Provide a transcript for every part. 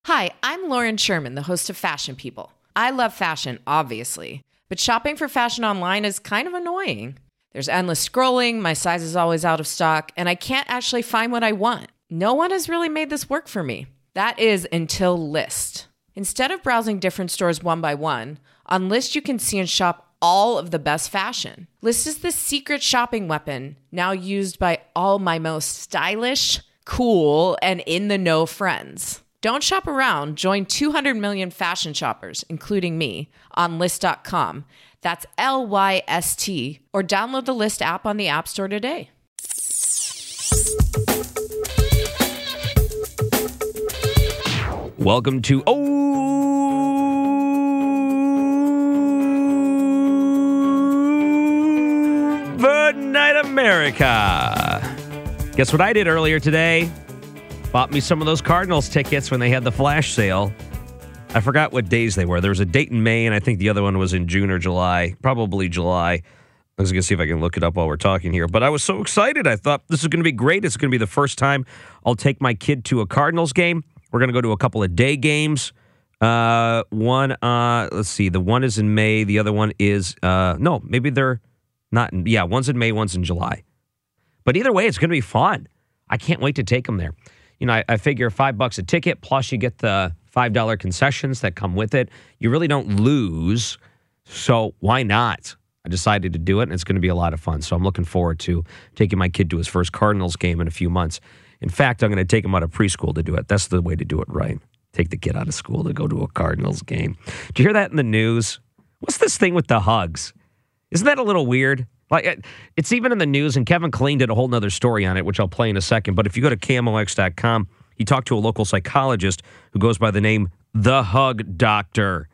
Hi, I'm Lauren Sherman, the host of Fashion People. I love fashion, obviously, but shopping for fashion online is kind of annoying. There's endless scrolling, my size is always out of stock, and I can't actually find what I want. No one has really made this work for me. That is until Lyst. Instead of browsing different stores one by one, on Lyst you can see and shop all of the best fashion. Lyst is the secret shopping weapon, now used by all my most stylish, cool, and in-the-know friends. Don't shop around. Join 200 million fashion shoppers, including me, on Lyst.com. That's Lyst, or download the Lyst app on the App Store today. Welcome to Overnight America. Guess what I did earlier today? Bought me some of those Cardinals tickets when they had the flash sale. I forgot what days they were. There was a date in May, and I think the other one was in June or July. Probably July. I was going to see if I can look it up while we're talking here. But I was so excited. I thought this is going to be great. It's going to be the first time I'll take my kid to a Cardinals game. We're going to go to a couple of day games. Let's see. The one is in May. The other one is, no, maybe they're not. One's in May, one's in July. But either way, it's going to be fun. I can't wait to take them there. You know, I figure $5 a ticket, plus you get the $5 concessions that come with it. You really don't lose, so why not? I decided to do it, and it's going to be a lot of fun. So I'm looking forward to taking my kid to his first Cardinals game in a few months. In fact, I'm going to take him out of preschool to do it. That's the way to do it right. Take the kid out of school to go to a Cardinals game. Did you hear that in the news? What's this thing with the hugs? Isn't that a little weird? Like, it's even in the news, and Kevin Killeen did a whole nother story on it, which I'll play in a second. But if you go to KMOX.com, he talked to a local psychologist who goes by the name The Hug Doctor.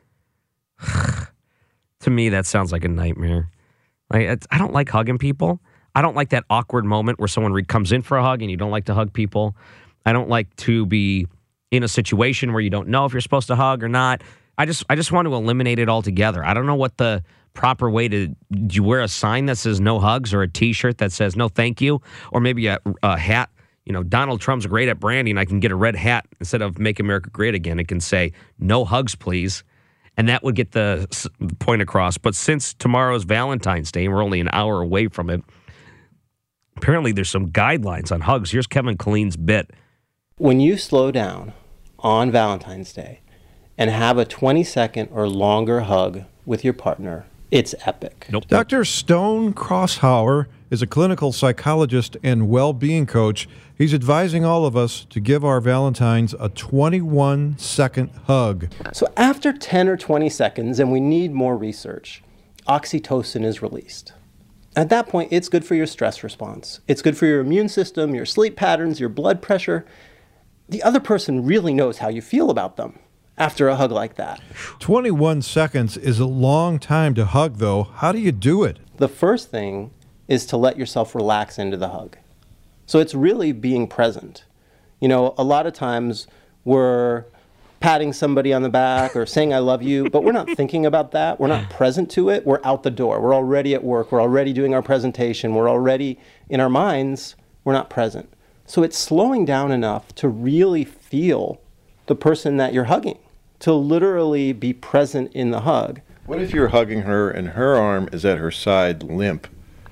To me, that sounds like a nightmare. Like, I don't like hugging people. I don't like that awkward moment where someone comes in for a hug and you don't like to hug people. I don't like to be in a situation where you don't know if you're supposed to hug or not. I just want to eliminate it altogether. I don't know what the proper way to. Do you wear a sign that says no hugs, or a T-shirt that says no thank you, or maybe a hat? You know, Donald Trump's great at branding. I can get a red hat instead of Make America Great Again. It can say no hugs, please, and that would get the point across. But since tomorrow's Valentine's Day and we're only an hour away from it, apparently there's some guidelines on hugs. Here's Kevin Killeen's bit. When you slow down on Valentine's Day and have a 20-second or longer hug with your partner, it's epic. Nope. Dr. Stone Crosshauer is a clinical psychologist and well-being coach. He's advising all of us to give our Valentines a 21-second hug. So after 10 or 20 seconds, and we need more research, oxytocin is released. At that point, it's good for your stress response. It's good for your immune system, your sleep patterns, your blood pressure. The other person really knows how you feel about them after a hug like that. 21 seconds is a long time to hug, though. How do you do it? The first thing is to let yourself relax into the hug. So it's really being present. You know, a lot of times we're patting somebody on the back or saying I love you, but we're not thinking about that. We're not present to it. We're out the door. We're already at work. We're already doing our presentation. We're already in our minds. We're not present. So it's slowing down enough to really feel the person that you're hugging, to literally be present in the hug. What if you're hugging her and her arm is at her side limp?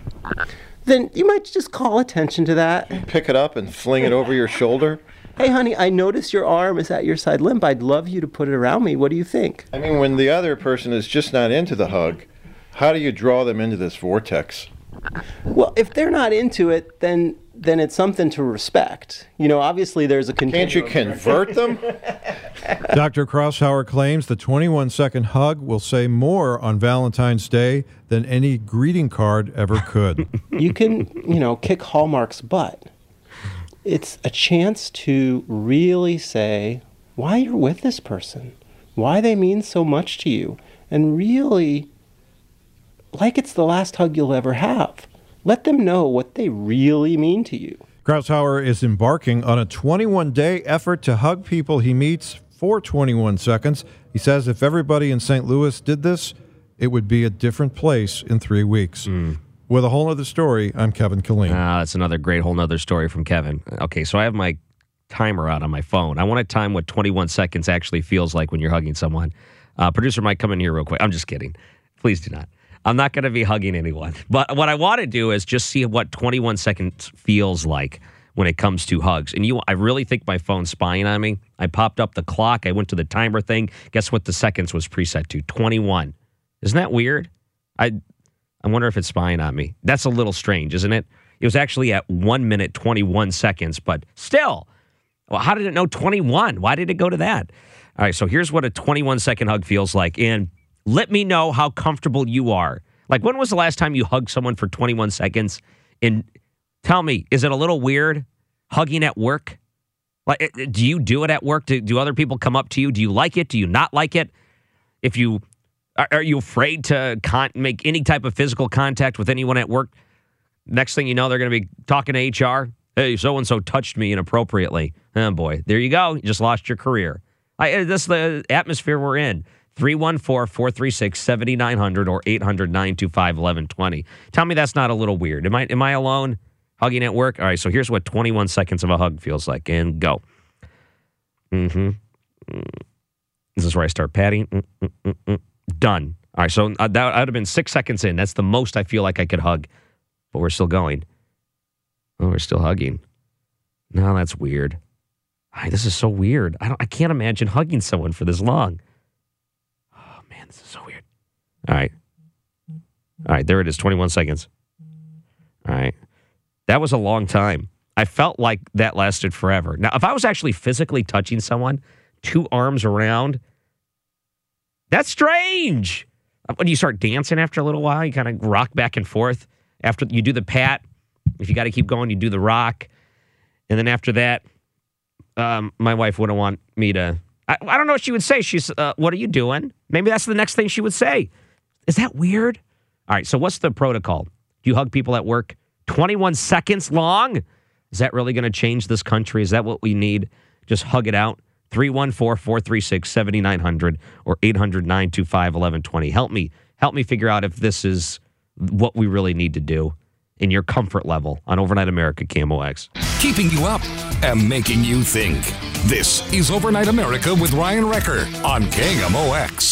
Then you might just call attention to that. Pick it up and fling it over your shoulder? Hey, honey, I noticed your arm is at your side limp. I'd love you to put it around me. What do you think? I mean, when the other person is just not into the hug, how do you draw them into this vortex? Well, if they're not into it, then it's something to respect. You know, obviously there's a continuum. Can't you convert them? Dr. Crosshauer claims the 21-second hug will say more on Valentine's Day than any greeting card ever could. You can, kick Hallmark's butt. It's a chance to really say why you're with this person, why they mean so much to you, and really, like it's the last hug you'll ever have. Let them know what they really mean to you. Crosshauer is embarking on a 21-day effort to hug people he meets for 21 seconds. He says if everybody in St. Louis did this, it would be a different place in 3 weeks. With a whole other story, I'm Kevin Killeen. That's another great whole nother story from Kevin. Okay, so I have my timer out on my phone. I want to time what 21 seconds actually feels like when you're hugging someone. Producer might come in here real quick. I'm just kidding. Please do not. I'm not going to be hugging anyone. But what I want to do is just see what 21 seconds feels like when it comes to hugs. And I really think my phone's spying on me. I popped up the clock. I went to the timer thing. Guess what the seconds was preset to? 21. Isn't that weird? I wonder if it's spying on me. That's a little strange, isn't it? It was actually at 1 minute, 21 seconds, but still. Well, how did it know 21? Why did it go to that? All right, so here's what a 21-second hug feels like. And let me know how comfortable you are. Like, when was the last time you hugged someone for 21 seconds? And tell me, is it a little weird hugging at work? Like, do you do it at work? Do other people come up to you? Do you like it? Do you not like it? Are you afraid to make any type of physical contact with anyone at work? Next thing you know, they're going to be talking to HR. Hey, so-and-so touched me inappropriately. Oh, boy. There you go. You just lost your career. This is the atmosphere we're in. 314-436-7900 or 800-925-1120. Tell me that's not a little weird. Am I alone hugging at work? All right, so here's what 21 seconds of a hug feels like. And go. This is where I start patting. Done. All right, so that would have been 6 seconds in. That's the most I feel like I could hug. But we're still going. Oh, we're still hugging. No, that's weird. This is so weird. I can't imagine hugging someone for this long. Oh, man, this is so weird. All right. There it is, 21 seconds. All right. That was a long time. I felt like that lasted forever. Now, if I was actually physically touching someone, 2 arms around, that's strange. When you start dancing after a little while, you kind of rock back and forth. After you do the pat, if you got to keep going, you do the rock. And then after that, my wife wouldn't want me to... I don't know what she would say. She's, what are you doing? Maybe that's the next thing she would say. Is that weird? All right, so what's the protocol? Do you hug people at work 21 seconds long? Is that really going to change this country? Is that what we need? Just hug it out. 314-436-7900 or 800-925-1120. Help me figure out if this is what we really need to do in your comfort level on Overnight America KMOX. Keeping you up and making you think. This is Overnight America with Ryan Wrecker on KMOX.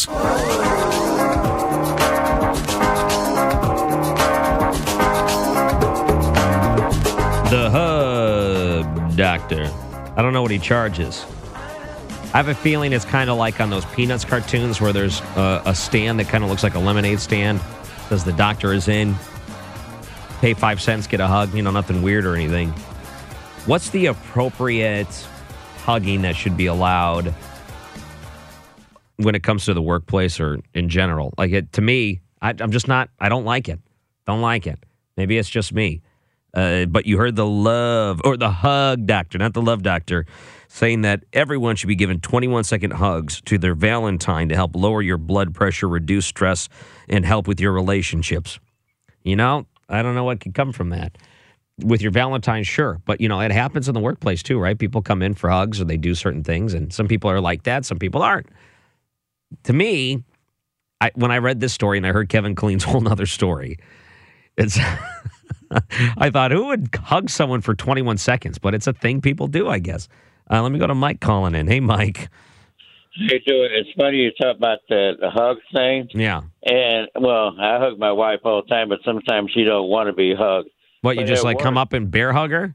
The Hug Doctor. I don't know what he charges. I have a feeling it's kind of like on those Peanuts cartoons where there's a stand that kind of looks like a lemonade stand. Says the doctor is in. Pay 5 cents, get a hug. Nothing weird or anything. What's the appropriate hugging that should be allowed when it comes to the workplace or in general? To me, I'm just not, I don't like it. Don't like it. Maybe it's just me. But you heard the Hug Doctor, not the Love Doctor, saying that everyone should be given 21-second hugs to their Valentine to help lower your blood pressure, reduce stress, and help with your relationships. I don't know what could come from that. With your Valentine, sure. But, it happens in the workplace too, right? People come in for hugs or they do certain things, and some people are like that, some people aren't. To me, when I read this story and I heard Kevin Colleen's whole nother story, it's... I thought, who would hug someone for 21 seconds? But it's a thing people do, I guess. Let me go to Mike calling in. Hey, Mike. How you doing? It's funny you talk about the hug thing. Yeah. And, I hug my wife all the time, but sometimes she don't want to be hugged. What, you just come up and bear hug her?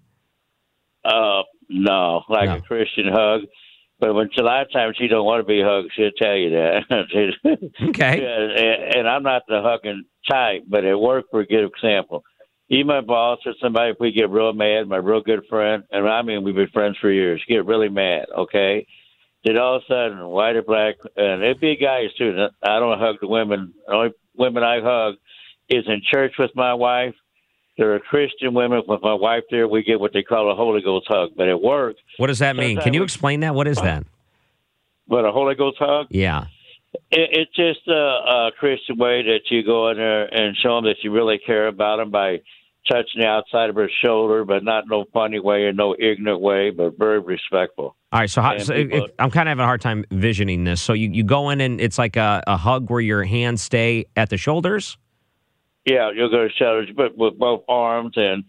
No, a Christian hug. But when a lot of times she don't want to be hugged, she'll tell you that. Okay. And I'm not the hugging type, but at work, for a good example. Even my boss or somebody, if we get real mad, my real good friend, and we've been friends for years, get really mad, okay? Then all of a sudden, white or black, and it'd be guys too. I don't hug the women. The only women I hug is in church with my wife. There are Christian women with my wife there. We get what they call a Holy Ghost hug. But at work... What does that mean? Can you explain that? What is that? What, a Holy Ghost hug? Yeah. It's just a Christian way that you go in there and show them that you really care about them by touching the outside of her shoulder, but not no funny way or no ignorant way, but very respectful. All right, I'm kind of having a hard time visioning this. So you go in and it's like a hug where your hands stay at the shoulders? Yeah, you'll go to shoulders, but with both arms, and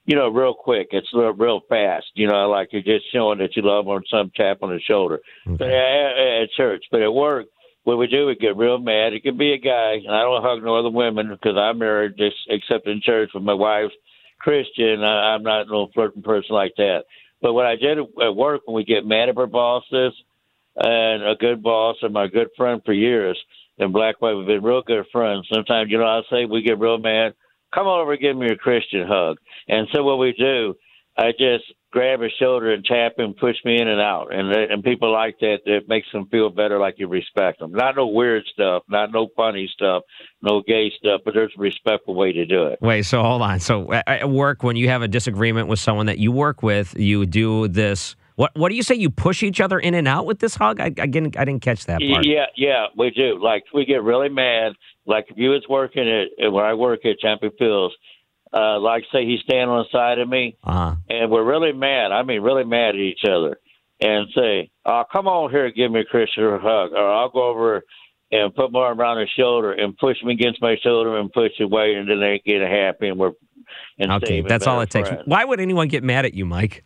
real quick. It's real fast. Like you're just showing that you love them or some tap on the shoulder. But at church. But at work, what we do, we get real mad. It could be a guy, and I don't hug no other women because I'm married, just except in church with my wife's Christian. I'm not no flirting person like that. But what I did at work, when we get mad at our bosses, and a good boss and my good friend for years, and Black White, we've been real good friends. Sometimes, I'll say we get real mad. Come over and give me a Christian hug. And so what we do, I just grab his shoulder and tap him, push me in and out. And people like that. It makes them feel better, like you respect them. Not no weird stuff, not no funny stuff, no gay stuff, but there's a respectful way to do it. Wait, so hold on. So at work, when you have a disagreement with someone that you work with, you do this. What do you say? You push each other in and out with this hug? I didn't catch that part. Yeah, we do. Like, we get really mad. Like, if you was working where I work at Champion Fields, like, say he's standing on the side of me, and we're really mad. I mean, really mad at each other. And say, come on here and give me a Christian hug. Or I'll go over and put my arm around his shoulder and push him against my shoulder and push away, and then they get happy, and okay, that's all it takes. Why would anyone get mad at you, Mike?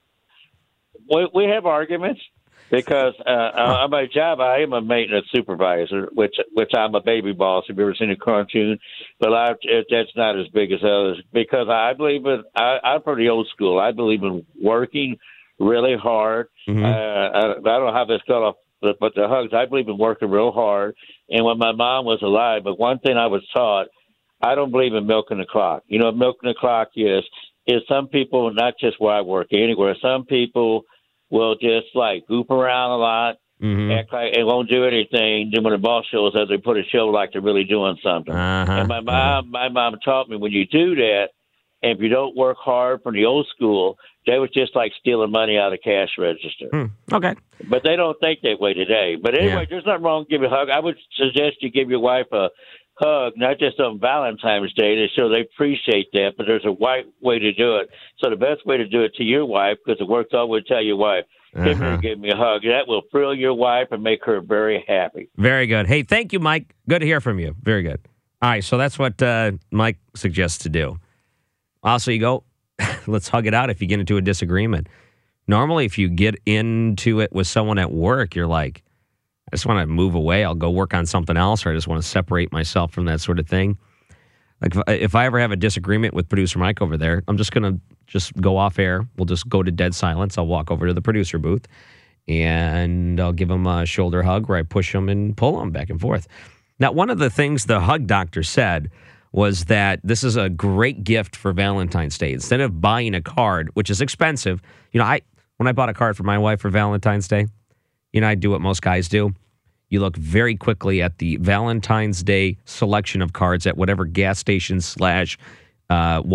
We have arguments because on my job I am a maintenance supervisor, which I'm a baby boss. Have you ever seen a cartoon? But that's not as big as others because I believe I'm pretty old school. I believe in working really hard. Mm-hmm. I don't know how this got off, but the hugs. I believe in working real hard. And when my mom was alive, but one thing I was taught, I don't believe in milking the clock. Milking the clock is some people, not just where I work, anywhere. Some people will just like goop around a lot, act like it won't do anything. Then when the boss shows up, they put a show like they're really doing something. And my mom taught me when you do that, and if you don't work hard from the old school, they was just like stealing money out of the cash register. Okay. But they don't think that way today. But anyway, there's nothing wrong with giving a hug. I would suggest you give your wife a hug, not just on Valentine's Day, to show they appreciate that, but there's a right way to do it. So the best way to do it to your wife, because it works out, would tell your wife, give me a hug. That will thrill your wife and make her very happy. Very good. Hey, thank you, Mike. Good to hear from you. Very good. All right, so that's what Mike suggests to do. Also, you go, let's hug it out if you get into a disagreement. Normally, if you get into it with someone at work, you're like, I just want to move away. I'll go work on something else, or I just want to separate myself from that sort of thing. Like if I ever have a disagreement with producer Mike over there, I'm just going to go off air. We'll just go to dead silence. I'll walk over to the producer booth, and I'll give him a shoulder hug where I push him and pull him back and forth. Now, one of the things the hug doctor said was that this is a great gift for Valentine's Day. Instead of buying a card, which is expensive, when I bought a card for my wife for Valentine's Day, I do what most guys do. You look very quickly at the Valentine's Day selection of cards at whatever gas station / Walgreens /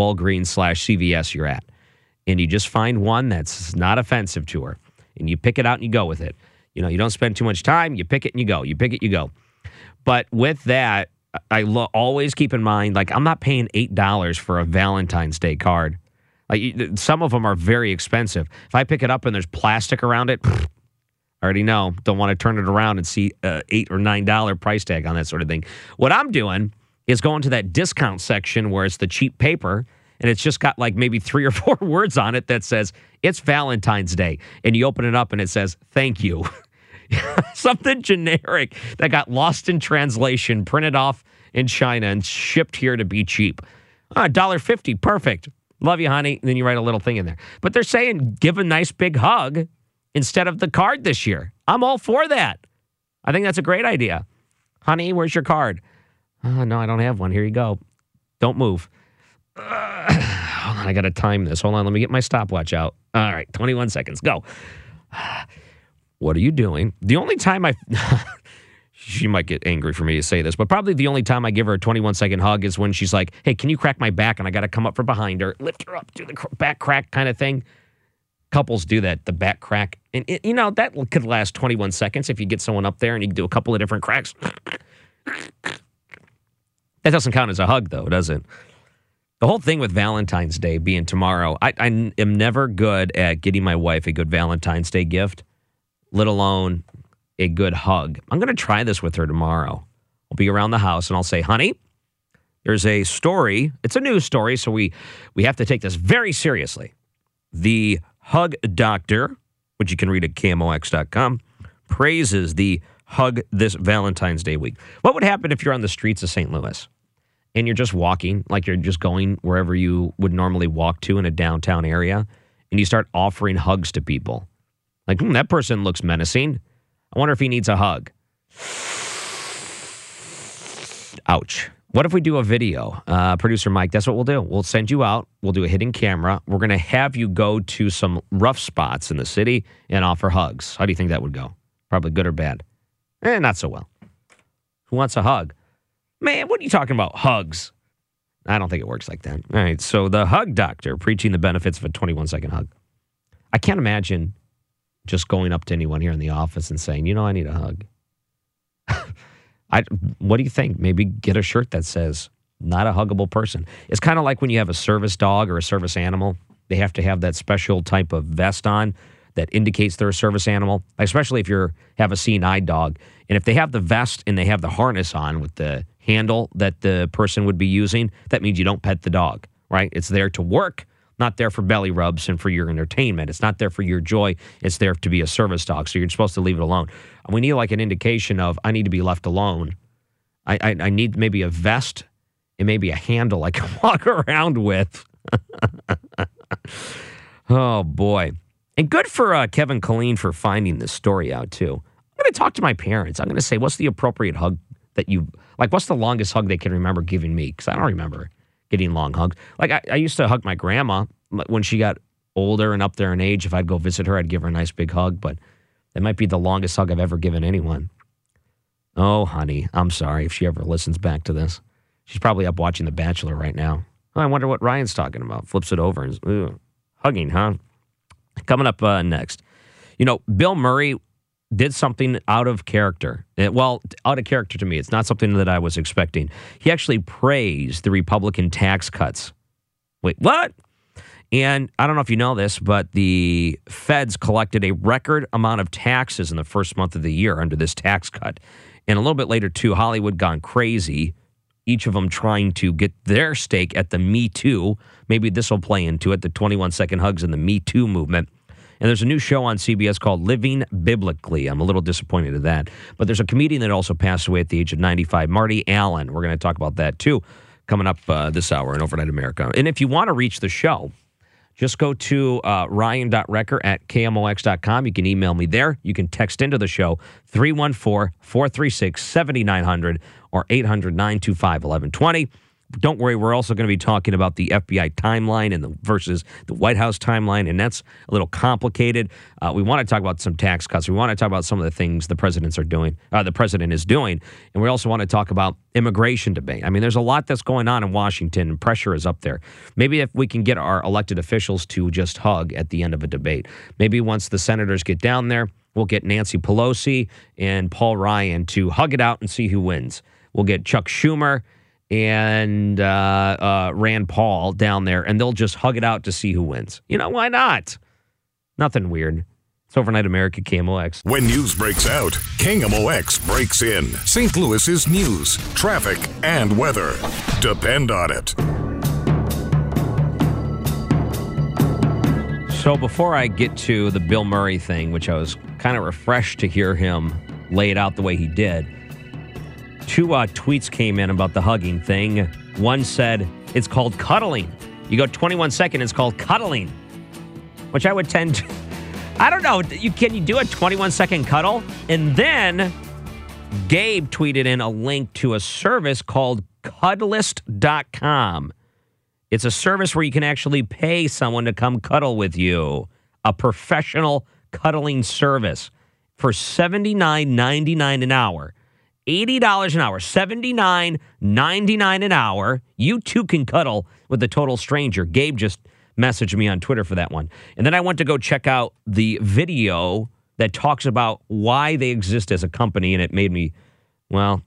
CVS you're at. And you just find one that's not offensive to her. And you pick it out and you go with it. You don't spend too much time. You pick it and you go. You pick it, you go. But with that, I always keep in mind, like, I'm not paying $8 for a Valentine's Day card. Like, some of them are very expensive. If I pick it up and there's plastic around it, I already know. Don't want to turn it around and see $8 or $9 price tag on that sort of thing. What I'm doing is going to that discount section where it's the cheap paper, and it's just got like maybe 3 or 4 words on it that says, it's Valentine's Day. And you open it up and it says, thank you. Something generic that got lost in translation, printed off in China and shipped here to be cheap. $1.50, perfect. Love you, honey. And then you write a little thing in there. But they're saying give a nice big hug instead of the card this year. I'm all for that. I think that's a great idea. Honey, where's your card? No, I don't have one. Here you go. Don't move. Hold on, I got to time this. Hold on, let me get my stopwatch out. All right, 21 seconds. Go. What are you doing? The only time she might get angry for me to say this, but probably the only time I give her a 21-second hug is when she's like, hey, can you crack my back? And I got to come up from behind her, lift her up, do the back crack kind of thing. Couples do that, the back crack. And, that could last 21 seconds if you get someone up there and you can do a couple of different cracks. That doesn't count as a hug, though, does it? The whole thing with Valentine's Day being tomorrow, I am never good at getting my wife a good Valentine's Day gift, let alone a good hug. I'm going to try this with her tomorrow. I'll be around the house and I'll say, honey, There's a story. It's a news story, so we have to take this very seriously. The Hug Doctor, which you can read at KMOX.com, praises the Hug this Valentine's Day week. What would happen if you're on the streets of St. Louis and you're just walking, like you're just going wherever you would normally walk to in a downtown area, and you start offering hugs to people? Like, that person looks menacing. I wonder if he needs a hug. Ouch. What if we do a video? Producer Mike, that's what we'll do. We'll send you out. We'll do a hidden camera. We're going to have you go to some rough spots in the city and offer hugs. How do you think that would go? Probably good or bad? Not so well. Who wants a hug? Man, what are you talking about? Hugs. I don't think it works like that. All right, so the Hug Doctor preaching the benefits of a 21-second hug. I can't imagine just going up to anyone here in the office and saying, I need a hug. What do you think? Maybe get a shirt that says, not a huggable person. It's kind of like when you have a service dog or a service animal. They have to have that special type of vest on that indicates they're a service animal, especially if you have a seeing-eye dog. And if they have the vest and they have the harness on with the handle that the person would be using, that means you don't pet the dog, right? It's there to work, not there for belly rubs and for your entertainment. It's not there for your joy. It's there to be a service dog, so you're supposed to leave it alone. We need like an indication of, I need to be left alone. I need maybe a vest and maybe a handle I can walk around with. Oh, boy. And good for Kevin Killeen for finding this story out, too. I'm going to talk to my parents. I'm going to say, what's the appropriate hug that what's the longest hug they can remember giving me? Because I don't remember getting long hugs. Like, I used to hug my grandma when she got older and up there in age. If I'd go visit her, I'd give her a nice big hug. But that might be the longest hug I've ever given anyone. Oh, honey, I'm sorry if she ever listens back to this. She's probably up watching The Bachelor right now. Oh, I wonder what Ryan's talking about. Flips it over and hugging, huh? Coming up next. Bill Murray did something out of character. Out of character to me. It's not something that I was expecting. He actually praised the Republican tax cuts. Wait, what? And I don't know if you know this, but the feds collected a record amount of taxes in the first month of the year under this tax cut. And a little bit later, too, Hollywood gone crazy, each of them trying to get their stake at the Me Too. Maybe this will play into it, the 21-second hugs and the Me Too movement. And there's a new show on CBS called Living Biblically. I'm a little disappointed in that. But there's a comedian that also passed away at the age of 95, Marty Allen. We're going to talk about that, too, coming up this hour in Overnight America. And if you want to reach the show, just go to ryan.recker@kmox.com. You can email me there. You can text into the show, 314-436-7900 or 800-925-1120. Don't worry, we're also going to be talking about the FBI timeline versus the White House timeline, and that's a little complicated. We want to talk about some tax cuts. We want to talk about some of the things the president is doing, and we also want to talk about immigration debate. I mean, there's a lot that's going on in Washington, and pressure is up there. Maybe if we can get our elected officials to just hug at the end of a debate. Maybe once the senators get down there, we'll get Nancy Pelosi and Paul Ryan to hug it out and see who wins. We'll get Chuck Schumer and Rand Paul down there, and they'll just hug it out to see who wins. Why not? Nothing weird. It's Overnight America, KMOX. When news breaks out, KMOX breaks in. St. Louis's news, traffic, and weather. Depend on it. So before I get to the Bill Murray thing, which I was kind of refreshed to hear him lay it out the way he did, two tweets came in about the hugging thing. One said, it's called cuddling. You go 21 seconds, it's called cuddling. Which I would tend to... I don't know. Can you do a 21-second cuddle? And then Gabe tweeted in a link to a service called Cuddlist.com. It's a service where you can actually pay someone to come cuddle with you. A professional cuddling service for $79.99 an hour. $80 an hour, $79.99 an hour. You too can cuddle with a total stranger. Gabe just messaged me on Twitter for that one. And then I went to go check out the video that talks about why they exist as a company, and it made me, I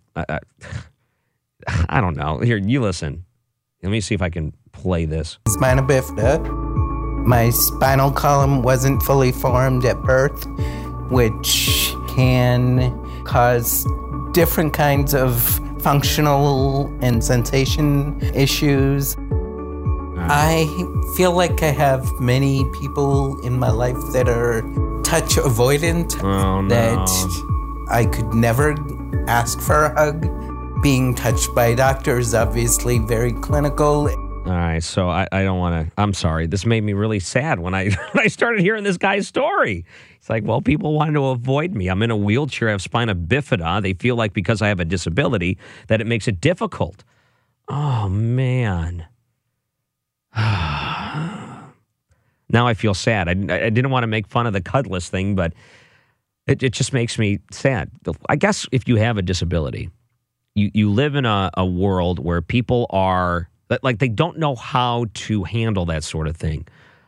don't know. Here, you listen. Let me see if I can play this. Spina bifida. My spinal column wasn't fully formed at birth, which can cause different kinds of functional and sensation issues. I feel like I have many people in my life that are touch avoidant, that I could never ask for a hug. Being touched by a doctor is obviously very clinical. All right, so I don't want to. I'm sorry. This made me really sad when I started hearing this guy's story. It's like, well, people wanted to avoid me. I'm in a wheelchair. I have spina bifida. They feel like because I have a disability that it makes it difficult. Oh, man. Now I feel sad. I didn't want to make fun of the cuddless thing, but it just makes me sad. I guess if you have a disability, you live in a world where people are, like, they don't know how to handle that sort of thing.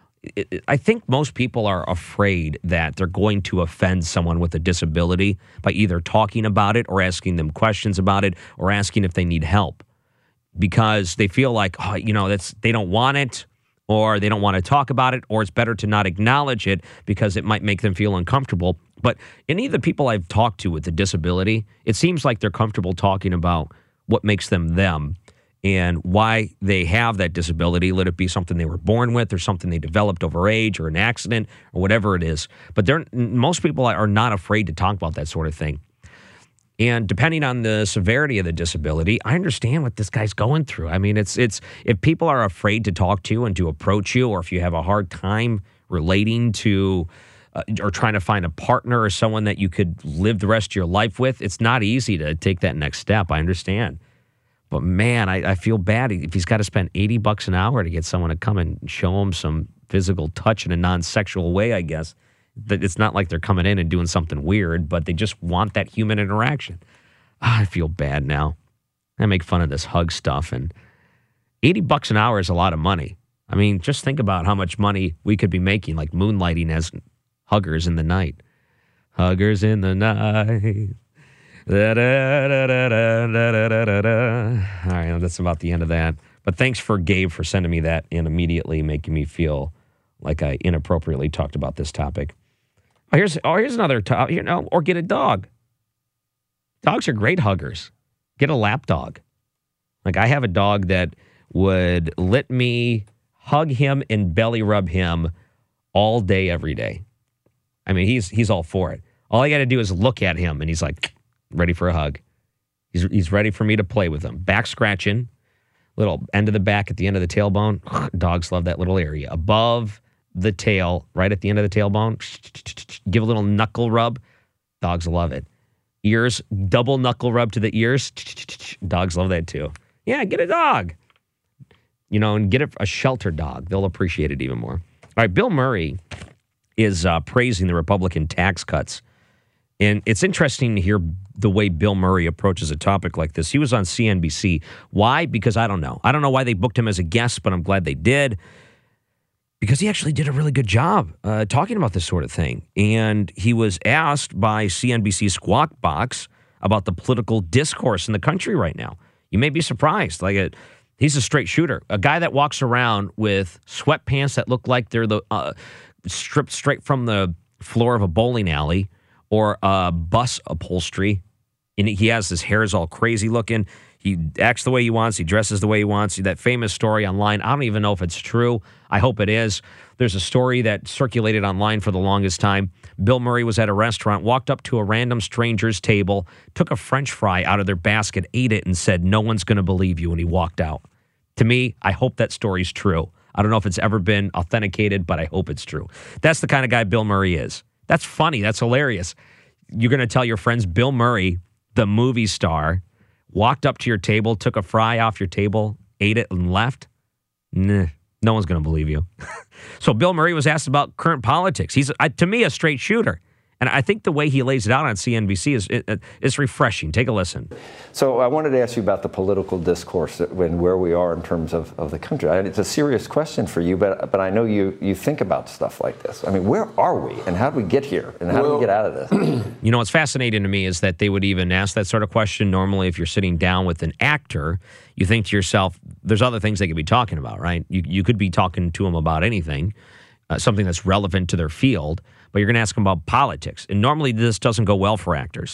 I think most people are afraid that they're going to offend someone with a disability by either talking about it or asking them questions about it or asking if they need help, because they feel like, oh, they don't want it, or they don't want to talk about it, or it's better to not acknowledge it because it might make them feel uncomfortable. But any of the people I've talked to with a disability, it seems like they're comfortable talking about what makes them them and why they have that disability. Let it be something they were born with or something they developed over age or an accident or whatever it is. But most people are not afraid to talk about that sort of thing. And depending on the severity of the disability, I understand what this guy's going through. I mean, it's if people are afraid to talk to you and to approach you, or if you have a hard time relating to or trying to find a partner or someone that you could live the rest of your life with, it's not easy to take that next step. I understand. But man, I feel bad if he's got to spend $80 an hour to get someone to come and show him some physical touch in a non-sexual way, I guess. It's not like they're coming in and doing something weird, but they just want that human interaction. I feel bad now. I make fun of this hug stuff, and $80 an hour is a lot of money. I mean, just think about how much money we could be making, like moonlighting as huggers in the night. Huggers in the night. Da, da, da, da, da, da, da, da. All right, that's about the end of that. But thanks for Gabe for sending me that and immediately making me feel like I inappropriately talked about this topic. Here's another topic, or get a dog. Dogs are great huggers. Get a lap dog. Like, I have a dog that would let me hug him and belly rub him all day, every day. I mean, he's all for it. All I got to do is look at him, and he's like, ready for a hug. He's ready for me to play with him. Back scratching, little end of the back at the end of the tailbone. Dogs love that little area. Above the tail, right at the end of the tailbone, give a little knuckle rub. Dogs love it. Ears, double knuckle rub to the ears. Dogs love that too. Yeah, get a dog. And get a shelter dog. They'll appreciate it even more. All right, Bill Murray is praising the Republican tax cuts. And it's interesting to hear the way Bill Murray approaches a topic like this. He was on CNBC. Why? Because I don't know. I don't know why they booked him as a guest, but I'm glad they did. Because he actually did a really good job talking about this sort of thing. And he was asked by CNBC Squawk Box about the political discourse in the country right now. You may be surprised. He's a straight shooter. A guy that walks around with sweatpants that look like they're stripped straight from the floor of a bowling alley or a bus upholstery. And he has his hair is all crazy looking. He acts the way he wants. He dresses the way he wants. That famous story online, I don't even know if it's true. I hope it is. There's a story that circulated online for the longest time. Bill Murray was at a restaurant, walked up to a random stranger's table, took a French fry out of their basket, ate it, and said, "No one's going to believe you," and he walked out. To me, I hope that story's true. I don't know if it's ever been authenticated, but I hope it's true. That's the kind of guy Bill Murray is. That's funny. That's hilarious. You're going to tell your friends Bill Murray, the movie star, walked up to your table, took a fry off your table, ate it, and left? Nah, no one's going to believe you. So Bill Murray was asked about current politics. He's, to me, a straight shooter. And I think the way he lays it out on CNBC is refreshing. Take a listen. So I wanted to ask you about the political discourse and where we are in terms of the country. It's a serious question for you, but I know you think about stuff like this. I mean, where are we, and how do we get here, and how do we get out of this? What's fascinating to me is that they would even ask that sort of question. Normally, if you're sitting down with an actor, you think to yourself, there's other things they could be talking about, right? You could be talking to them about anything, something that's relevant to their field, but you're going to ask them about politics. And normally this doesn't go well for actors.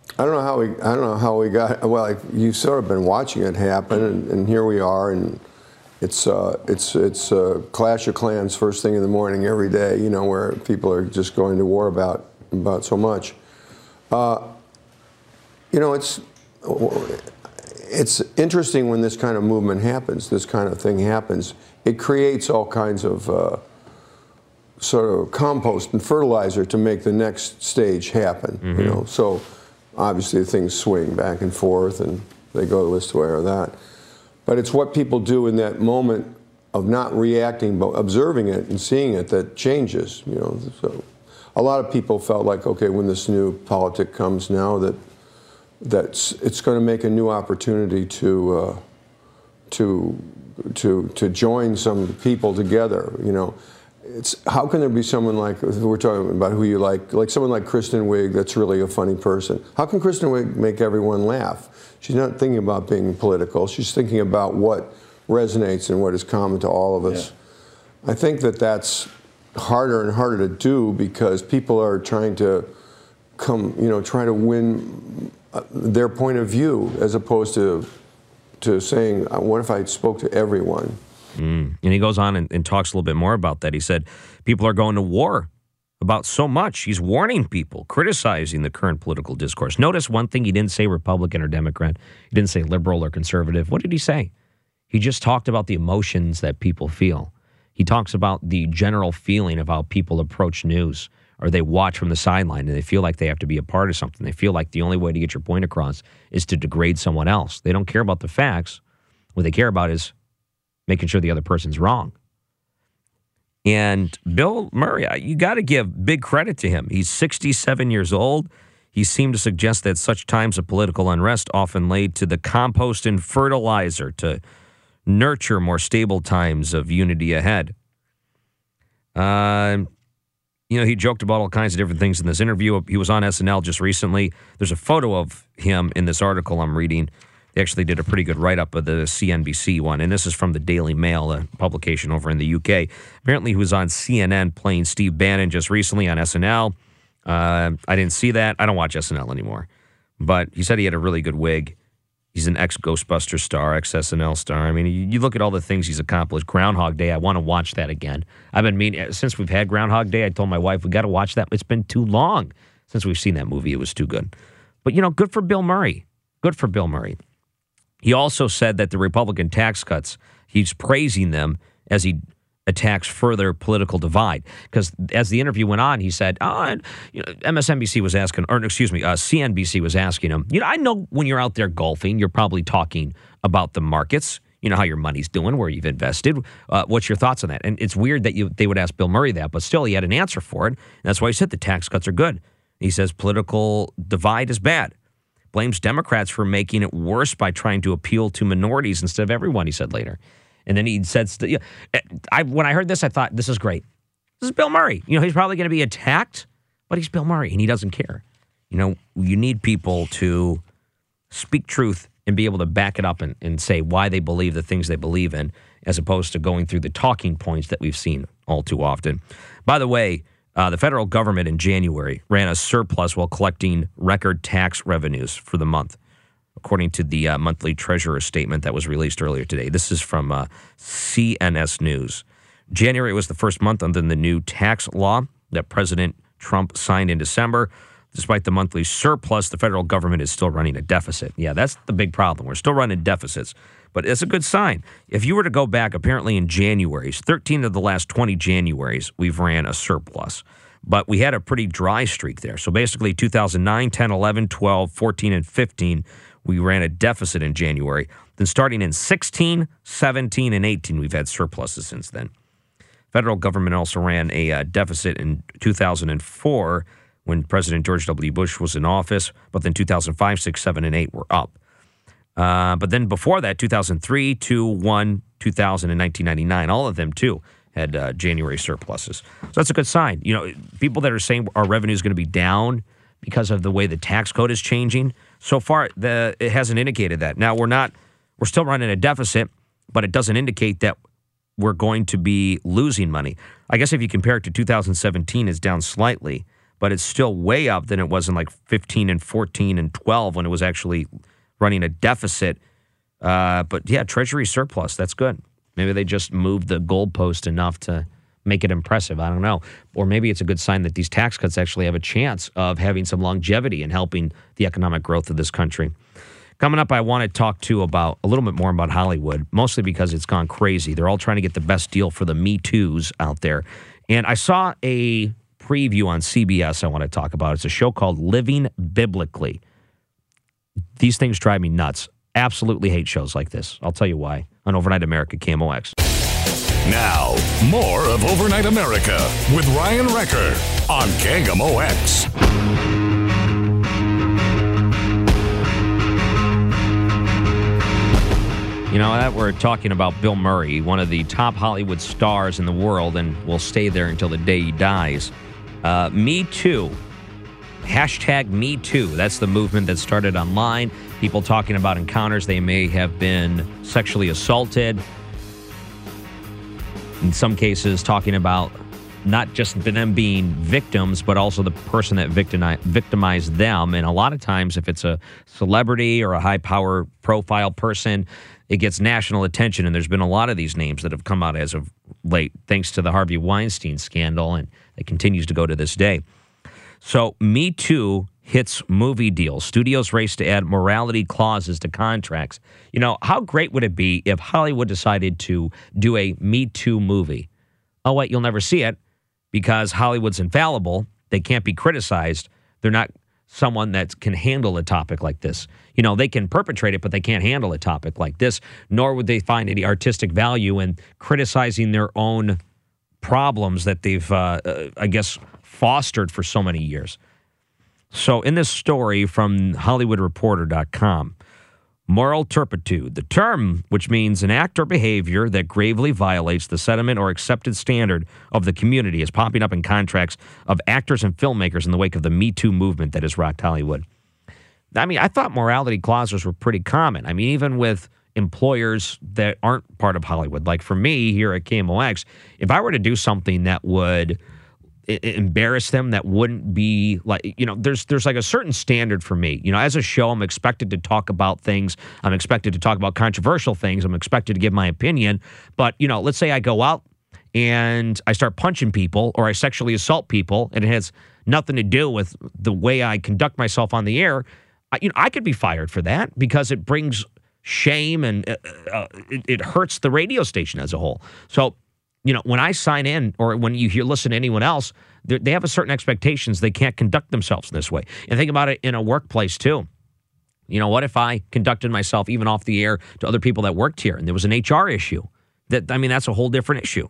I don't know how we got. Well, you've sort of been watching it happen, and here we are, and it's Clash of Clans first thing in the morning every day. You know, where people are just going to war about so much. You know, it's interesting when this kind of movement happens. This kind of thing happens. It creates all kinds of sort of compost and fertilizer to make the next stage happen. Mm-hmm. You know, so. Obviously, things swing back and forth, and they go this way or that. But it's what people do in that moment of not reacting, but observing it and seeing it that changes. You know, so a lot of people felt like, okay, when this new politic comes now, that it's going to make a new opportunity to join some people together. You know. It's, how can there be someone like, we're talking about who you like someone like Kristen Wiig that's really a funny person. How can Kristen Wiig make everyone laugh? She's not thinking about being political. She's thinking about what resonates and what is common to all of us. Yeah. I think that's harder and harder to do because people are trying to try to win their point of view as opposed to saying, what if I spoke to everyone? And he goes on and talks a little bit more about that. He said people are going to war about so much. He's warning people, criticizing the current political discourse. Notice one thing, he didn't say Republican or Democrat. He didn't say liberal or conservative. What did he say? He just talked about the emotions that people feel. He talks about the general feeling of how people approach news, or they watch from the sideline and they feel like they have to be a part of something. They feel like the only way to get your point across is to degrade someone else. They don't care about the facts. What they care about is making sure the other person's wrong. And Bill Murray, you got to give big credit to him. He's 67 years old. He seemed to suggest that such times of political unrest often laid to the compost and fertilizer to nurture more stable times of unity ahead. He joked about all kinds of different things in this interview. He was on SNL just recently. There's a photo of him in this article I'm reading. They actually did a pretty good write-up of the CNBC one, and this is from the Daily Mail, a publication over in the UK. Apparently, he was on CNN playing Steve Bannon just recently on SNL. I didn't see that. I don't watch SNL anymore. But he said he had a really good wig. He's an ex-Ghostbuster star, ex-SNL star. I mean, you look at all the things he's accomplished. Groundhog Day, I want to watch that again. I've been meaning, since we've had Groundhog Day, I told my wife, we got to watch that. It's been too long since we've seen that movie. It was too good. But, good for Bill Murray. Good for Bill Murray. He also said that the Republican tax cuts, he's praising them as he attacks further political divide. Because as the interview went on, he said, MSNBC was asking, CNBC was asking him, I know when you're out there golfing, you're probably talking about the markets, how your money's doing, where you've invested. What's your thoughts on that? And it's weird that they would ask Bill Murray that, but still he had an answer for it. And that's why he said the tax cuts are good. He says political divide is bad. Blames Democrats for making it worse by trying to appeal to minorities instead of everyone, he said later. And then he said, when I heard this, I thought, this is great. This is Bill Murray. He's probably going to be attacked, but he's Bill Murray, and he doesn't care. You need people to speak truth and be able to back it up and say why they believe the things they believe in, as opposed to going through the talking points that we've seen all too often. By the way, the federal government in January ran a surplus while collecting record tax revenues for the month, according to the monthly treasurer statement that was released earlier today. This is from CNS News. January was the first month under the new tax law that President Trump signed in December. Despite the monthly surplus, the federal government is still running a deficit. Yeah, that's the big problem. We're still running deficits. But it's a good sign. If you were to go back, apparently in Januaries, 13 of the last 20 Januaries, we've ran a surplus. But we had a pretty dry streak there. So basically 2009, 10, 11, 12, 14, and 15, we ran a deficit in January. Then starting in 16, 17, and 18, we've had surpluses since then. Federal government also ran a deficit in 2004 when President George W. Bush was in office. But then 2005, 6, 7, and 8 were up. But then before that, 2003, 2, 1, 2000, and 1999, all of them, too, had January surpluses. So that's a good sign. People that are saying our revenue is going to be down because of the way the tax code is changing, so far, it hasn't indicated that. Now, we're still running a deficit, but it doesn't indicate that we're going to be losing money. I guess if you compare it to 2017, it's down slightly, but it's still way up than it was in like 15 and 14 and 12 when it was actually running a deficit. But yeah, Treasury surplus, that's good. Maybe they just moved the goalpost enough to make it impressive. I don't know. Or maybe it's a good sign that these tax cuts actually have a chance of having some longevity and helping the economic growth of this country. Coming up, I want to talk about a little bit more about Hollywood, mostly because it's gone crazy. They're all trying to get the best deal for the Me Too's out there. And I saw a preview on CBS I want to talk about. It's a show called Living Biblically. These things drive me nuts. Absolutely hate shows like this. I'll tell you why on Overnight America, KMOX. Now, more of Overnight America with Ryan Wrecker on KMOX. You know, that we're talking about Bill Murray, one of the top Hollywood stars in the world, and will stay there until the day he dies. Me Too. Hashtag Me Too. That's the movement that started online. People talking about encounters they may have been sexually assaulted. In some cases, talking about not just them being victims, but also the person that victimized them. And a lot of times, if it's a celebrity or a high-power profile person, it gets national attention. And there's been a lot of these names that have come out as of late, thanks to the Harvey Weinstein scandal, and it continues to go to this day. So Me Too hits movie deals. Studios race to add morality clauses to contracts. You know, how great would it be if Hollywood decided to do a Me Too movie? Oh, wait, you'll never see it because Hollywood's infallible. They can't be criticized. They're not someone that can handle a topic like this. You know, they can perpetrate it, but they can't handle a topic like this, nor would they find any artistic value in criticizing their own problems that they've, I guess, fostered for so many years. So in this story from HollywoodReporter.com, moral turpitude, the term which means an act or behavior that gravely violates the sentiment or accepted standard of the community, is popping up in contracts of actors and filmmakers in the wake of the Me Too movement that has rocked Hollywood. I mean, I thought morality clauses were pretty common. I mean, even with employers that aren't part of Hollywood. Like for me here at KMOX, if I were to do something that would embarrass them, that wouldn't be like, you know, there's like a certain standard for me. You know, as a show, I'm expected to talk about things. I'm expected to talk about controversial things. I'm expected to give my opinion. But, you know, let's say I go out and I start punching people or I sexually assault people and it has nothing to do with the way I conduct myself on the air. I could be fired for that because it brings shame and it hurts the radio station as a whole. So, you know, when I sign in or when you listen to anyone else, they have a certain expectations. They can't conduct themselves in this way. And think about it in a workplace, too. You know, what if I conducted myself even off the air to other people that worked here and there was an HR issue? That's a whole different issue.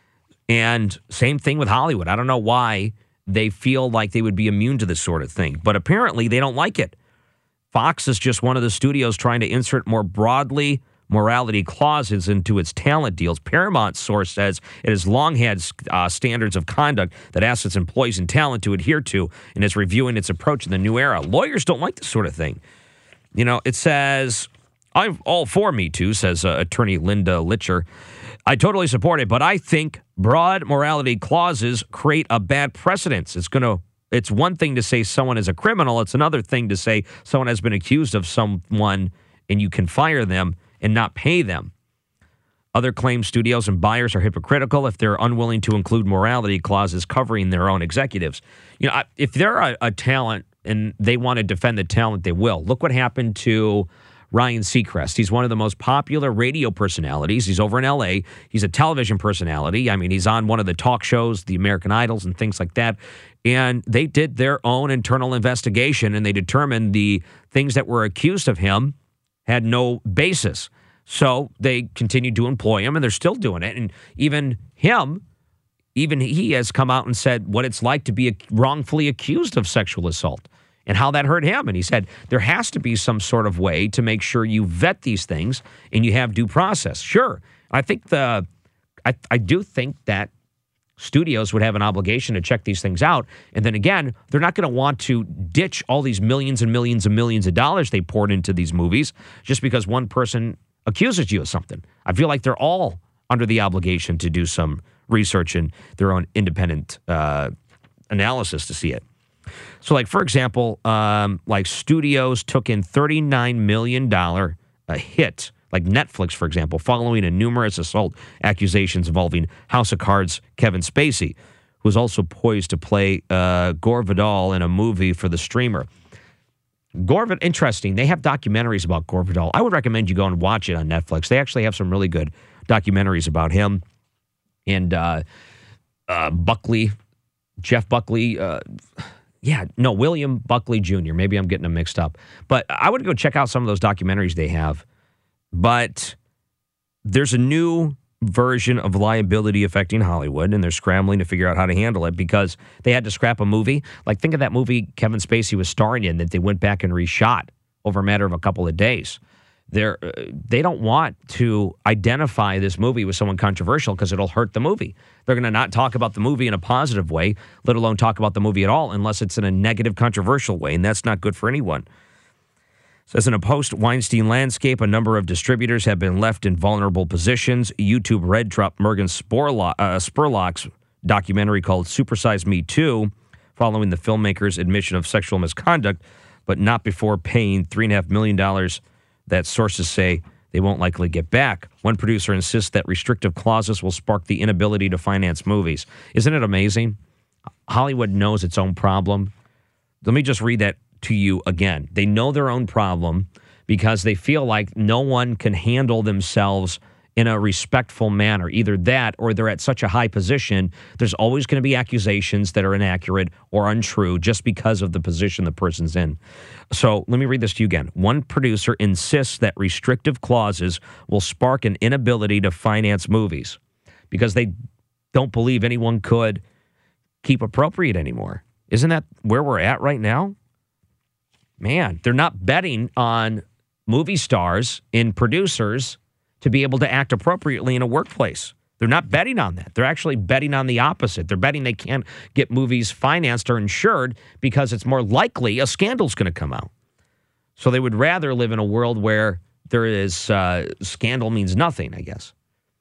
And same thing with Hollywood. I don't know why they feel like they would be immune to this sort of thing, but apparently they don't like it. Fox is just one of the studios trying to insert more broadly morality clauses into its talent deals. Paramount's source says it has long had standards of conduct that asks its employees and talent to adhere to and is reviewing its approach in the new era. Lawyers don't like this sort of thing. You know, it says, I'm all for Me Too, says attorney Linda Litcher. I totally support it, but I think broad morality clauses create a bad precedent. It's one thing to say someone is a criminal. It's another thing to say someone has been accused of someone and you can fire them and not pay them. Other claim studios and buyers are hypocritical if they're unwilling to include morality clauses covering their own executives. You know, if they're a talent and they want to defend the talent, they will. Look what happened to Ryan Seacrest. He's one of the most popular radio personalities. He's over in L.A. He's a television personality. I mean, he's on one of the talk shows, the American Idols and things like that. And they did their own internal investigation, and they determined the things that were accused of him had no basis. So they continued to employ him, and they're still doing it. And even he has come out and said what it's like to be wrongfully accused of sexual assault and how that hurt him. And he said there has to be some sort of way to make sure you vet these things and you have due process. Sure, I think I do think that studios would have an obligation to check these things out. And then again, they're not going to want to ditch all these millions and millions and millions of dollars they poured into these movies just because one person accuses you of something. I feel like they're all under the obligation to do some research and their own independent analysis to see it. So, like, for example, like studios took in $39 million a hit, like Netflix, for example, following a numerous assault accusations involving House of Cards' Kevin Spacey, who was also poised to play Gore Vidal in a movie for the streamer. Interesting. They have documentaries about Gore Vidal. I would recommend you go and watch it on Netflix. They actually have some really good documentaries about him and Buckley, Jeff Buckley. William Buckley Jr. Maybe I'm getting them mixed up. But I would go check out some of those documentaries they have. But there's a new version of liability affecting Hollywood, and they're scrambling to figure out how to handle it because they had to scrap a movie. Like, think of that movie Kevin Spacey was starring in that they went back and reshot over a matter of a couple of days. They don't want to identify this movie with someone controversial because it'll hurt the movie. They're going to not talk about the movie in a positive way, let alone talk about the movie at all, unless it's in a negative, controversial way, and that's not good for anyone. Says in a post-Weinstein landscape, a number of distributors have been left in vulnerable positions. YouTube Red dropped Morgan Spurlock's documentary called Supersize Me 2, following the filmmaker's admission of sexual misconduct, but not before paying $3.5 million that sources say they won't likely get back. One producer insists that restrictive clauses will spark the inability to finance movies. Isn't it amazing? Hollywood knows its own problem. Let me just read that to you again. They know their own problem because they feel like no one can handle themselves in a respectful manner. Either that or they're at such a high position, there's always going to be accusations that are inaccurate or untrue just because of the position the person's in. So let me read this to you again. One producer insists that restrictive clauses will spark an inability to finance movies because they don't believe anyone could keep appropriate anymore. Isn't that where we're at right now? Man, they're not betting on movie stars and producers to be able to act appropriately in a workplace. They're not betting on that. They're actually betting on the opposite. They're betting they can't get movies financed or insured because it's more likely a scandal's going to come out. So they would rather live in a world where there is scandal means nothing, I guess.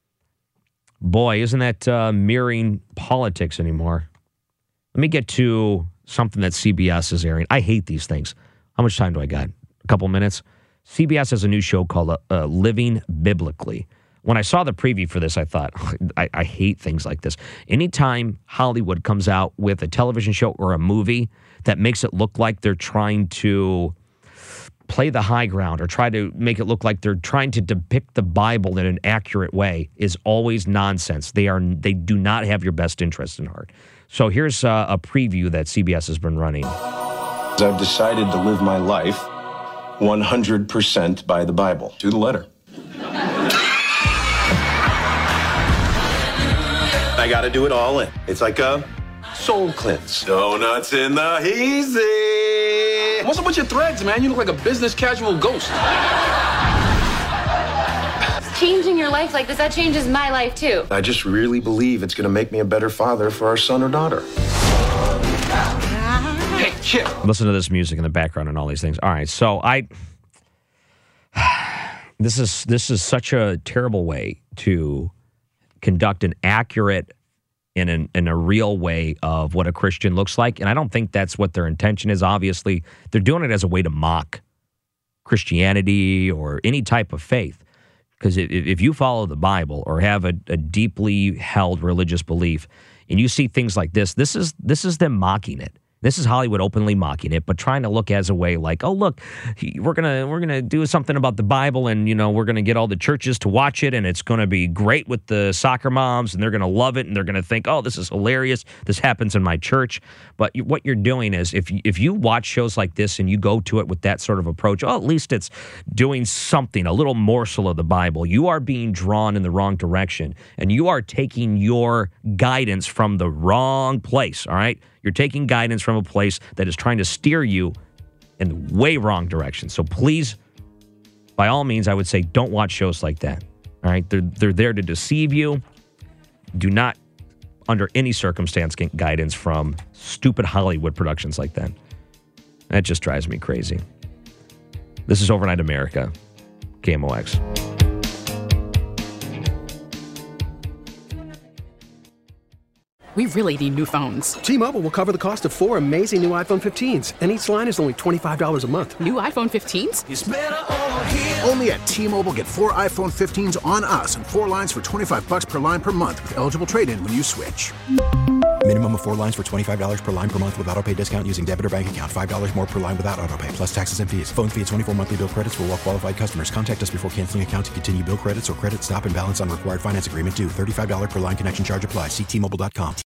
Boy, isn't that mirroring politics anymore? Let me get to something that CBS is airing. I hate these things. How much time do I got? A couple minutes? CBS has a new show called Living Biblically. When I saw the preview for this, I thought, I hate things like this. Anytime Hollywood comes out with a television show or a movie that makes it look like they're trying to play the high ground or try to make it look like they're trying to depict the Bible in an accurate way is always nonsense. They do not have your best interest in heart. So here's a preview that CBS has been running. I've decided to live my life 100% by the Bible, to the letter. I got to do it all in. It's like a soul cleanse. Donuts in the hazy. What's up with your threads, man? You look like a business casual ghost. Changing your life like this, that changes my life too. I just really believe it's going to make me a better father for our son or daughter. Hey, Chip. Listen to this music in the background and all these things. All right, so this is such a terrible way to conduct an accurate in a real way of what a Christian looks like, and I don't think that's what their intention is. Obviously, they're doing it as a way to mock Christianity or any type of faith. Because if you follow the Bible or have a deeply held religious belief, and you see things like this is them mocking it. This is Hollywood openly mocking it, but trying to look as a way like, oh, look, we're gonna do something about the Bible, and we're gonna get all the churches to watch it, and it's gonna be great with the soccer moms, and they're gonna love it, and they're gonna think, oh, this is hilarious. This happens in my church. But what you're doing is, if you watch shows like this and you go to it with that sort of approach, oh, at least it's doing something, a little morsel of the Bible. You are being drawn in the wrong direction, and you are taking your guidance from the wrong place. All right. You're taking guidance from a place that is trying to steer you in the way wrong direction. So please, by all means, I would say don't watch shows like that. All right? They're there to deceive you. Do not, under any circumstance, get guidance from stupid Hollywood productions like that. That just drives me crazy. This is Overnight America, KMOX. We really need new phones. T-Mobile will cover the cost of 4 amazing new iPhone 15s, and each line is only $25 a month. New iPhone 15s? It's better over here. Only at T-Mobile, get 4 iPhone 15s on us and 4 lines for $25 per line per month with eligible trade-in when you switch. Minimum of 4 lines for $25 per line per month with autopay discount using debit or bank account. $5 more per line without autopay, plus taxes and fees. Phone fee at 24 monthly bill credits for well-qualified customers. Contact us before canceling account to continue bill credits or credit stop and balance on required finance agreement due. $35 per line connection charge applies. See T-Mobile.com.